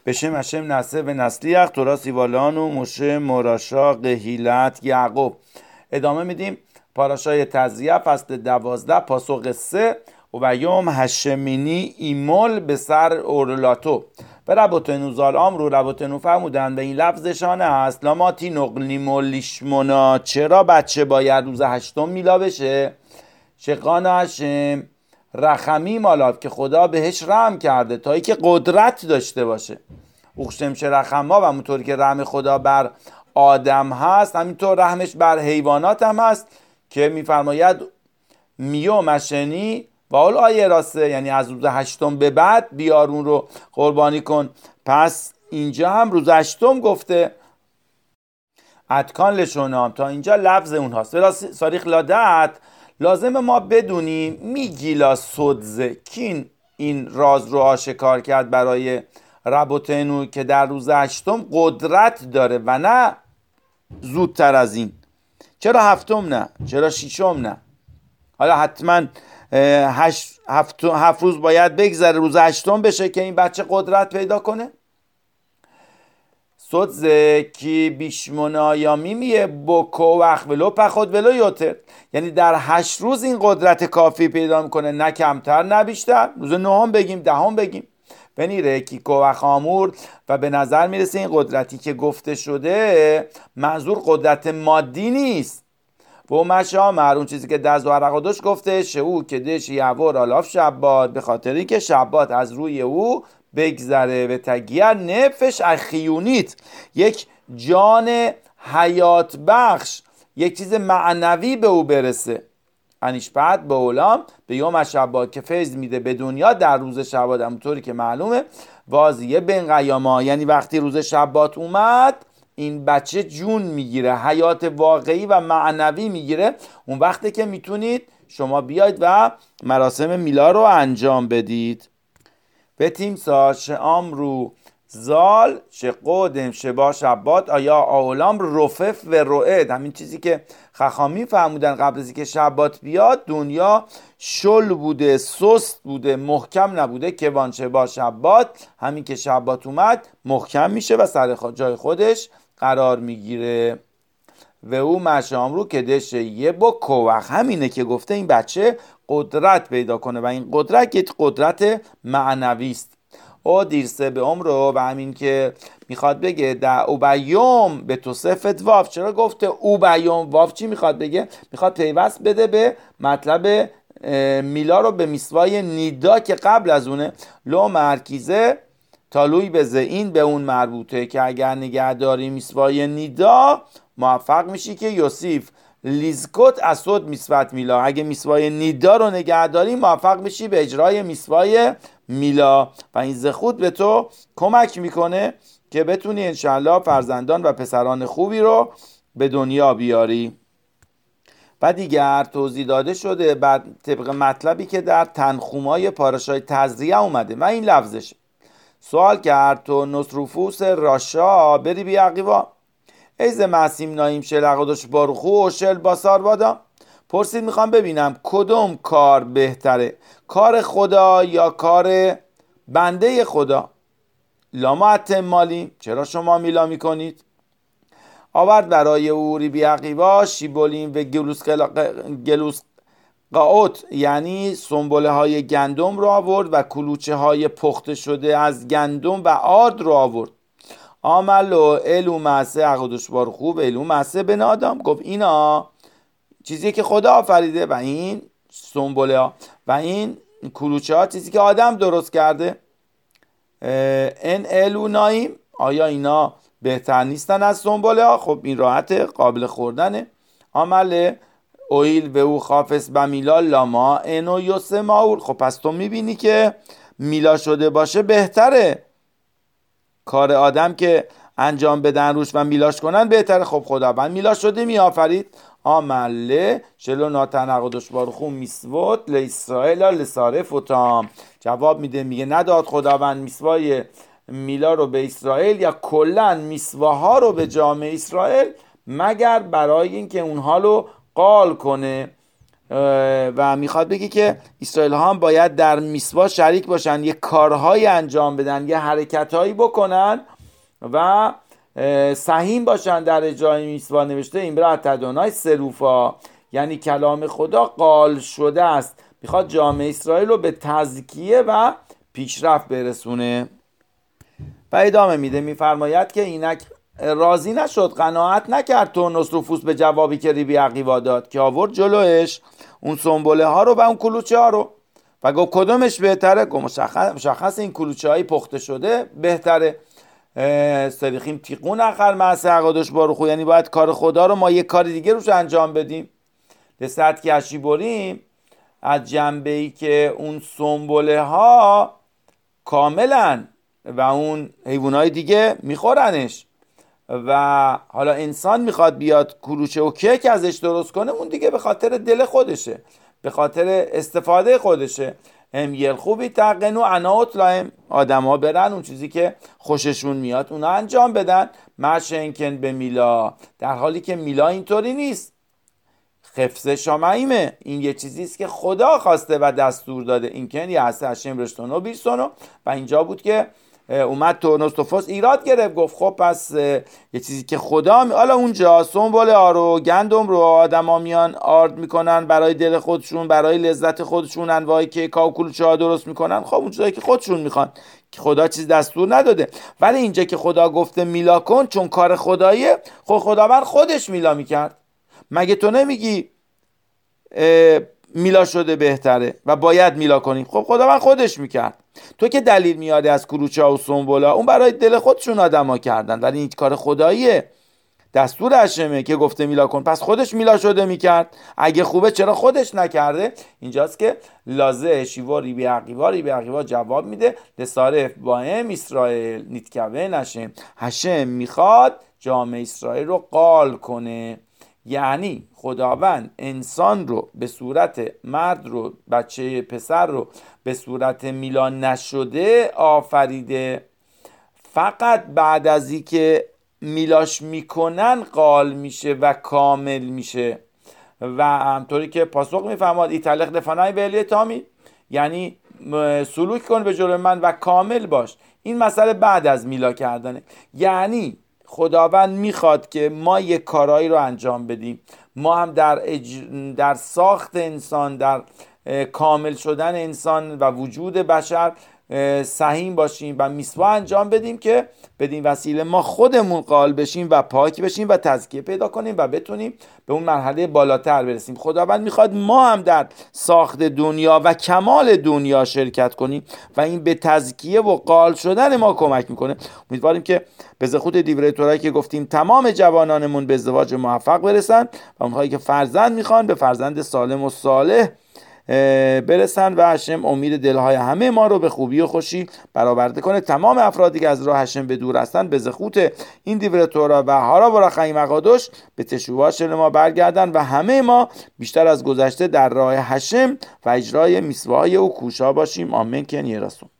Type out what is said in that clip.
בשם השم نسه و نسلیخ تورا سیوالان و مشه مراشا قهیلت یعقوب. ادامه میدیم پاراشای تزریع فصل 12 پاسخ 3 و یوم هشمینی ایمول به سر اورلاتو. به ربوتنو زالام رو ربوتنو فرمودن به این لفظشان است لاماتی نقلیمو لیشمونا، چرا بچه باید روز 8 میلا بشه؟ شقان هشم رحمی مالاف، که خدا بهش رحم کرده تا ای که قدرت داشته باشه. اوخشم رحما، و همونطور که رحم خدا بر آدم هست همینطور رحمش بر حیوانات هم هست که میفرماید میو مشنی و اول آیه راسته، یعنی از روز 8 به بعد بیارون رو قربانی کن. پس اینجا هم روز 8 گفته اتکان لشونام، تا اینجا لفظ اونهاست. ولی ساریخ لادت لازم ما بدونیم میگیلا سدزه کین این راز رو آشکار کرد برای ربوتنو که در روز 8 قدرت داره و نه زودتر از این. چرا 7 نه؟ چرا 6 نه؟ حالا حتما 7 روز باید بگذره روز 8 بشه که این بچه قدرت پیدا کنه؟ سدزه کی بیشمونا یا میمیه بکو وقت ولو پخود ولو یوتر، یعنی در 8 روز این قدرت کافی پیدا میکنه، نه کمتر نه بیشتر. روز 9 بگیم 10 بگیم بنیره کی کوخ آمور. و به نظر میرسه این قدرتی که گفته شده منظور قدرت مادی نیست. و مشامر اون چیزی که دست و عرقادش گفته شو که دش یعور آلاف شبات، به خاطری که شبات از روی او بگذره و تگیر نفش اخیونیت، یک جان حیات بخش، یک چیز معنوی به او برسه. انیش بعد به اولام به یوم شبات که فیض میده به دنیا در روز شبات، همونطوری که معلومه واضیه بین قیاما، یعنی وقتی روز شبات اومد این بچه جون میگیره، حیات واقعی و معنوی میگیره. اون وقته که میتونید شما بیاید و مراسم میلا رو انجام بدید. به تیمسا شام رو زال شه قدم شه با شبات آیا آولام رفف و رعد، همین چیزی که خخامی فرمودن قبل از اینکه شبات بیاد دنیا شل بوده، سست بوده، محکم نبوده، که وانچه با شبات همین که شبات اومد محکم میشه و سر جای خودش قرار میگیره. و او مشام رو که دشه یه با کوخ، همینه که گفته این بچه قدرت پیدا کنه و این قدرت یک قدرت معنوی است. او دیرسه به عمرو، و همین که میخواد بگه در اوبیوم به توصفت واف. چرا گفته اوبیوم واف؟ چی میخواد بگه؟ میخواد پیوست بده به مطلب میلا رو به میسوای نیدا که قبل از اونه. لو مرکیزه تالوی بزه، این به اون مربوطه که اگر نگهداری میسوای نیدا موفق میشی که یوسیف لیزکوت اسود میسوات میلا، اگه میسوای نیدا رو نگهداری موفق میشی به اجرای میسوای میلا و این زخود به تو کمک میکنه که بتونی انشالله فرزندان و پسران خوبی رو به دنیا بیاری. و دیگر توضیح داده شده بعد طبق مطلبی که در تنخومای پاراشای تزریع اومده و این لفظشه. سوال کرد تو نصروفوس راشا بری بی عقیبا ایز معصیم نایم شلقادش بارخو و شل باسار بادا. پرسید میخوام ببینم کدوم کار بهتره، کار خدا یا کار بنده خدا؟ لاما اتمالی، چرا شما میلا میکنید؟ آورد برای او ریبی عقیبا شیبولین و گلوس قاوت، یعنی سنبله های گندم رو آورد و کلوچه های پخته شده از گندم و آرد رو آورد. آملو الو معسه عقدش بار خوب الو معسه بن آدم، گفت اینا چیزی که خدا آفریده و این سنبله ها و این کلوچه ها چیزی که آدم درست کرده. ان الو نایم، آیا اینا بهتر نیستن از سنبله ها؟ خب این راحت قابل خوردنه. عمل اویل و او خافس و میلا لاما انو یوسه ماول، خب پس تو میبینی که میلا شده باشه بهتره، کار آدم که انجام بدن روش و میلاش کنن بهتره. خب خداوند میلا شده میآفرید. آمله شلو ناتنقدش بارخون میسوت لاسرائیل لسارف و تام، جواب میده میگه نداد خداوند میسوای میلا رو به اسرائیل یا کلن میسواها رو به جامعه اسرائیل مگر برای اینکه اونها رو قال کنه. و میخواد بگه که اسرائیل ها هم باید در میسوا شریک باشن، یه کارهایی انجام بدن، یه حرکتهایی بکنن و سهیم باشن در اجرای میسوا. نوشته امرأت ادونای سروفا، یعنی کلام خدا قال شده است. میخواد جامعه اسرائیل رو به تزکیه و پیشرفت برسونه. و ادامه میده، میفرماید که اینک راضی نشد، قناعت نکرد تونس رفوس به جوابی که ریبی عقیوا داد، که آورد جلوش اون سنبله ها رو و اون کلوچه ها رو و گفت کدومش بهتره؟ گفت مشخص این کلوچه های پخته شده بهتره. سریخیم تیقون اخر معصه عقادش بارخو، یعنی باید کار خدا رو ما یک کار دیگه روش انجام بدیم. لست که اشی بریم از جنبه‌ای که اون سنبله ها کاملا و اون حیوانای دیگه میخورنش و حالا انسان میخواد بیاد کلوچه و کیک ازش درست کنه، اون دیگه به خاطر دل خودشه، به خاطر استفاده خودشه. هم یل خوبی تقنو اناوت لایم، آدم ها برن اون چیزی که خوششون میاد اونا انجام بدن. مشنکن به میلا، در حالی که میلا اینطوری نیست. خفزه شامعیمه، این یه چیزیست که خدا خواسته و دستور داده. این کن یه هسته هشم رشتونو بیرسونو. و اینجا بود که اومد تورنوستوفوس ایراد گرفت، گفت خب پس یه چیزی که خدا حالا اونجا سنبله ها رو گندم رو آدم ها میان آرد میکنن برای دل خودشون، برای لذت خودشون، انواعی که کاکولچه ها درست میکنن، خب اون چیزایی که خودشون میخوان که خدا چیز دستور نداده. ولی اینجا که خدا گفته میلا کن چون کار خداییه، خب خداوند خودش میلا میکرد. مگه تو نمیگی میلا شده بهتره و باید میلا کنیم؟ خب خداوند خودش میکرد. تو که دلیل میاری از کلوچه و سنبولا، اون برای دل خودشون آدما کردن، ولی این کار خداییه، دستور هشمه که گفته میلا کن، پس خودش میلا شده میکرد. اگه خوبه چرا خودش نکرده؟ اینجاست که لازه شیوا ریبی عقیوا جواب میده لسارف باهم اسرائیل نیتکوه نشم. هشم میخواد جامعه اسرائیل رو قال کنه، یعنی خداوند انسان رو به صورت مرد رو، بچه پسر رو به صورت میلا نشده آفریده. فقط بعد از این که میلاش میکنن قال میشه و کامل میشه. و همطوری که پاسخ میفهماد ایتالق دفنای ولی تامی، یعنی سلوک کن به جلوی من و کامل باش. این مسئله بعد از میلا کردنه. یعنی خداوند میخواد که ما یک کارایی رو انجام بدیم، ما هم در ساخت انسان، در کامل شدن انسان و وجود بشر سهیم باشیم و میسوا انجام بدیم که بدین وسیله ما خودمون قال بشیم و پاک بشیم و تزکیه پیدا کنیم و بتونیم به اون مرحله بالاتر برسیم. خداوند میخواد ما هم در ساخت دنیا و کمال دنیا شرکت کنیم و این به تزکیه و قال شدن ما کمک میکنه. امیدواریم که به زخوت دیوره تورایی که گفتیم تمام جوانانمون به ازدواج موفق برسن و اونهایی که فرزند میخوان به فرزند سالم و صالح برسن و هشم امید دلهای همه ما رو به خوبی و خوشی برآورده کنه. تمام افرادی که از راه هشم به دور هستن به زخوت این دیوره تورا و هارا و رخیم مقادش به تشویق شل ما برگردن و همه ما بیشتر از گذشته در راه هشم و اجرای میسواهای او کوشا باشیم. آمین کن یه رسول.